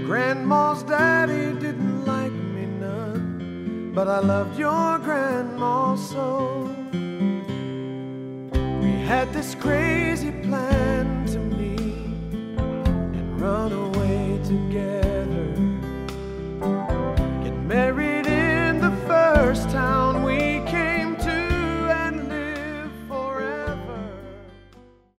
Grandma's daddy didn't like me none, but I loved your grandma so. We had this crazy plan